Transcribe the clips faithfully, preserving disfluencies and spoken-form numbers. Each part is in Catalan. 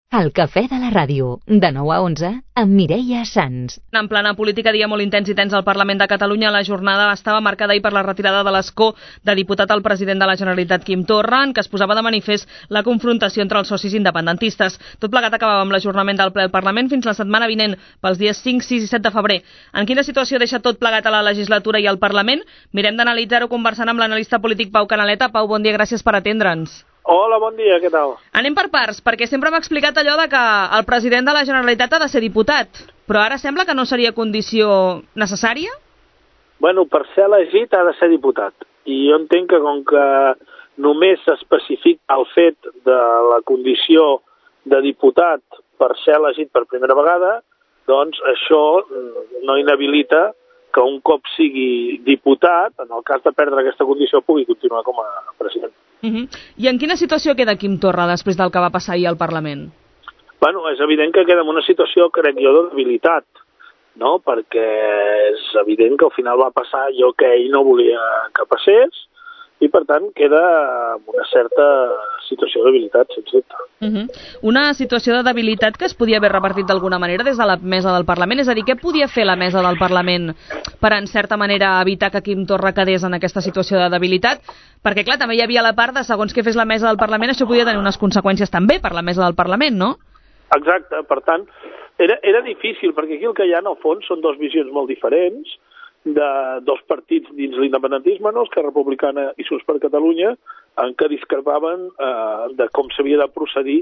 El cafè de la ràdio, de nou a onze, amb Mireia Sans. En plena política, dia molt intens i tens al Parlament de Catalunya, la jornada estava marcada ahir per la retirada de l'escó de diputat al president de la Generalitat, Quim Torra, en què es posava de manifest la confrontació entre els socis independentistes. Tot plegat acabava amb l'ajornament del ple del Parlament fins la setmana vinent, pels dies cinc, sis i set de febrer. En quina situació deixa tot plegat a la legislatura i al Parlament? Mirem d'analitzar-ho conversant amb l'analista polític Pau Canaleta. Pau, bon dia, gràcies per atendre'ns. Hola, bon dia, què tal? Anem per parts, perquè sempre m'ha explicat allò de que el president de la Generalitat ha de ser diputat, però ara sembla que no seria condició necessària? Bueno, per ser elegit ha de ser diputat, i jo entenc que com que només s'especifica el fet de la condició de diputat per ser elegit per primera vegada, doncs això no inhabilita que un cop sigui diputat, en el cas de perdre aquesta condició, pugui continuar com a president. Uh-huh. I en quina situació queda Quim Torra després del que va passar ahir al Parlament? Bueno, és evident que queda en una situació, crec jo, de debilitat, no? Perquè és evident que al final va passar allò que ell no volia que passés, i per tant queda en una certa situació de debilitat, sense dubte. Uh-huh. Una situació de debilitat que es podia haver repartit d'alguna manera des de la mesa del Parlament, és a dir, què podia fer la mesa del Parlament per, en certa manera, evitar que Quim Torra quedés en aquesta situació de debilitat? Perquè, clar, també hi havia la part de, segons què fes la mesa del Parlament, això podia tenir unes conseqüències també per la mesa del Parlament, no? Exacte, per tant, era, era difícil, perquè aquí el que hi ha, en el fons, són dues visions molt diferents, de dos partits dins l'independentisme, no? Esquerra Republicana i Junts per Catalunya, en què discrepaven eh, de com s'havia de procedir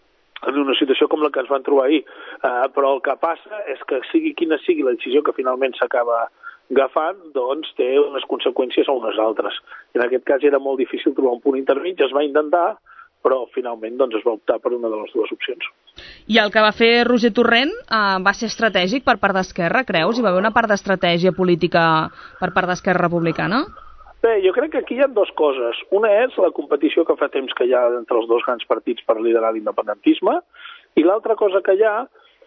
en una situació com la que ens van trobar ahir. Eh, però el que passa és que sigui quina sigui la decisió que finalment s'acaba agafant, doncs té unes conseqüències o unes altres. I en aquest cas era molt difícil trobar un punt intermig, es va intentar, però finalment doncs, es va optar per una de les dues opcions. I el que va fer Roger Torrent eh, va ser estratègic per part d'Esquerra, creus? Hi va haver una part d'estratègia política per part d'Esquerra Republicana? Bé, jo crec que aquí hi ha dues coses. Una és la competició que fa temps que hi ha entre els dos grans partits per liderar l'independentisme, i l'altra cosa que hi ha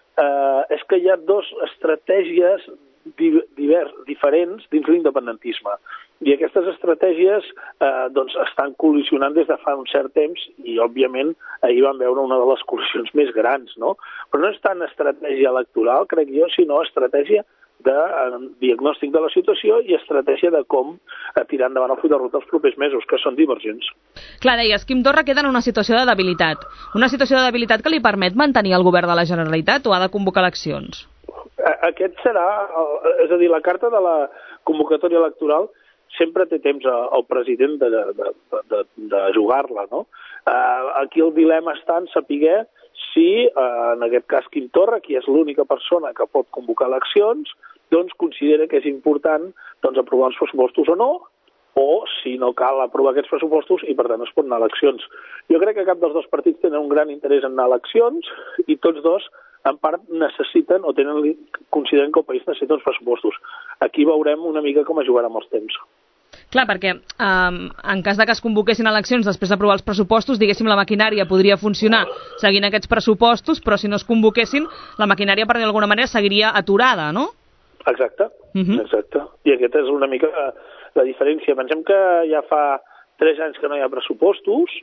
eh, és que hi ha dues estratègies divers, diferents dins l'independentisme. I aquestes estratègies eh, doncs estan col·lisionant des de fa un cert temps i, òbviament, ahir vam veure una de les col·lisions més grans, no? Però no és tant estratègia electoral, crec jo, sinó estratègia de eh, diagnòstic de la situació i estratègia de com eh, tirar endavant el full de ruta els propers mesos, que són divergents. Clar, deies, Quim Torra queda en una situació de debilitat. Una situació de debilitat que li permet mantenir el govern de la Generalitat o ha de convocar eleccions? Aquest serà, és a dir, la carta de la convocatòria electoral sempre té temps al president de, de, de, de jugar-la, no? Aquí el dilema està en saber si, en aquest cas, Quim Torra, qui és l'única persona que pot convocar eleccions, doncs considera que és important doncs, aprovar els pressupostos o no, o si no cal aprovar aquests pressupostos i, per tant, es pot anar a eleccions. Jo crec que cap dels dos partits tenen un gran interès en anar a eleccions i tots dos, en part, necessiten o tenen, consideren que el país necessita uns pressupostos. Aquí veurem una mica com es jugarà amb els temps. Clar, perquè um, en cas de que es convoquessin eleccions després d'aprovar els pressupostos, diguéssim, la maquinària podria funcionar seguint aquests pressupostos, però si no es convoquessin, la maquinària, per d'alguna manera, seguiria aturada, no? Exacte, uh-huh. exacte. I aquesta és una mica la diferència. Pensem que ja fa tres anys que no hi ha pressupostos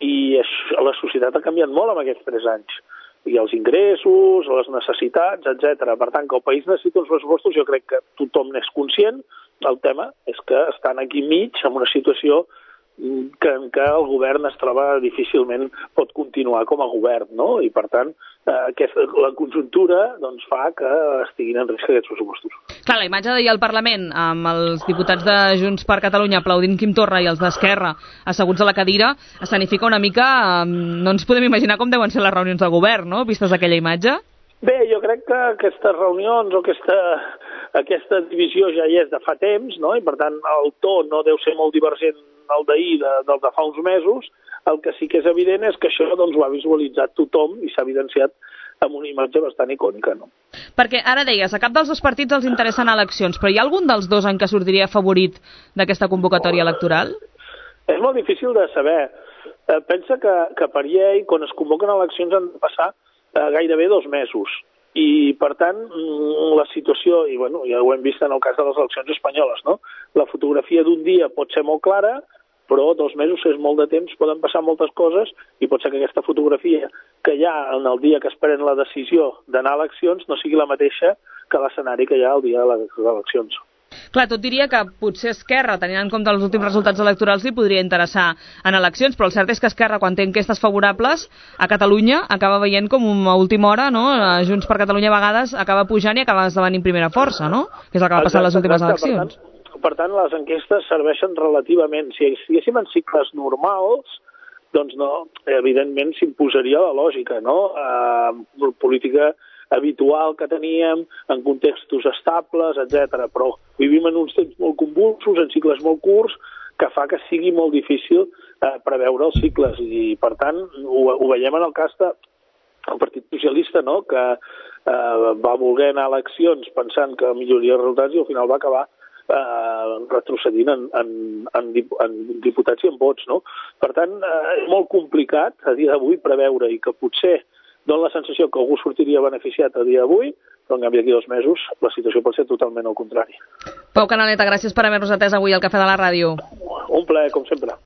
i la societat ha canviat molt en aquests tres anys. I els ingressos, les necessitats, etcètera. Per tant, que el país necessita uns pressupostos, jo crec que tothom n'és conscient. El tema és que estan aquí mig en una situació que, en què el govern es troba difícilment pot continuar com a govern, no? I, per tant, eh, aquesta, la conjuntura doncs, fa que estiguin en risc aquests pressupostos. Clar, la imatge d'ahir al Parlament, amb els diputats de Junts per Catalunya aplaudint Quim Torra i els d'Esquerra asseguts a la cadira, escenifica una mica... No ens podem imaginar com deuen ser les reunions de govern, no?, vistes aquella imatge. Bé, jo crec que aquestes reunions o aquesta, aquesta divisió ja hi és de fa temps, no? I per tant el to no deu ser molt divergent el d'ahir de, del de fa uns mesos. El que sí que és evident és que això doncs, ho ha visualitzat tothom i s'ha evidenciat amb una imatge bastant icònica, no? Perquè ara deies, a cap dels dos partits els interessen eleccions, però hi ha algun dels dos en què sortiria favorit d'aquesta convocatòria electoral? És molt difícil de saber. Eh, pensa que, que per llei, quan es convoquen eleccions han de passar eh, gairebé dos mesos. I, per tant, la situació, i bueno, ja ho hem vist en el cas de les eleccions espanyoles, no? La fotografia d'un dia pot ser molt clara, però dos mesos és molt de temps, poden passar moltes coses i pot ser que aquesta fotografia que hi ha en el dia que es pren la decisió d'anar a eleccions no sigui la mateixa que l'escenari que hi ha el dia de les eleccions. Clar, tot diria que potser Esquerra, tenint en compte els últims resultats electorals, li podria interessar en eleccions, però el cert és que Esquerra, quan té enquestes favorables a Catalunya, acaba veient com a última hora, no? Junts per Catalunya a vegades acaba pujant i acaba esdevenint primera força, no? Que és el que va passar en les últimes eleccions. Per tant, per tant, les enquestes serveixen relativament. Si estiguéssim en cicles normals, doncs no, evidentment s'imposaria la lògica, no? Eh, política habitual que teníem, en contextos estables, etcètera. Però vivim en uns temps molt convulsos, en cicles molt curts, que fa que sigui molt difícil eh, preveure els cicles. I, per tant, ho, ho veiem en el cas del Partit Socialista, no?, que eh, va voler anar a eleccions pensant que milloraria els resultats i al final va acabar eh, retrocedint en, en, en, en diputats i en vots, no? Per tant, eh, és molt complicat a dia d'avui preveure i que potser dona la sensació que algú sortiria beneficiat a dia d'avui, però en canvi d'aquí dos mesos la situació pot ser totalment al contrari. Pau Canaleta, gràcies per haver-nos atès avui al Cafè de la Ràdio. Un plaer, com sempre.